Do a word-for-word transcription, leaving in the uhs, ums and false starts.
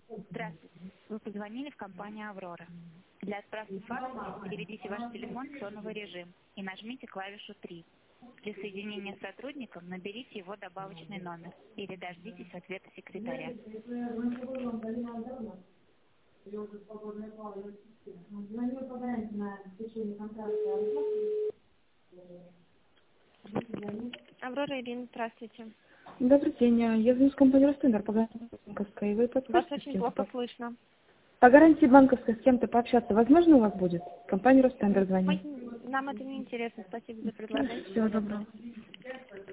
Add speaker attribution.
Speaker 1: Здравствуйте. Вы позвонили в компанию «Аврора». Для отправки факса переведите ваш телефон в тоновый режим и нажмите клавишу три. Для соединения с сотрудником наберите его добавочный номер или дождитесь ответа секретаря.
Speaker 2: Аврора, Ирина, здравствуйте.
Speaker 3: Добрый день. Я звоню с компании «Ростендер» по гарантии банковской. Вы
Speaker 2: Вас
Speaker 3: подскажете, с
Speaker 2: очень
Speaker 3: кем-то
Speaker 2: плохо
Speaker 3: по...
Speaker 2: слышно.
Speaker 3: по гарантии банковской с кем-то пообщаться возможно у вас будет? Компания «Ростендер» звоню.
Speaker 2: Мы- Нам это не интересно. Спасибо за предложение.
Speaker 3: Всего доброго.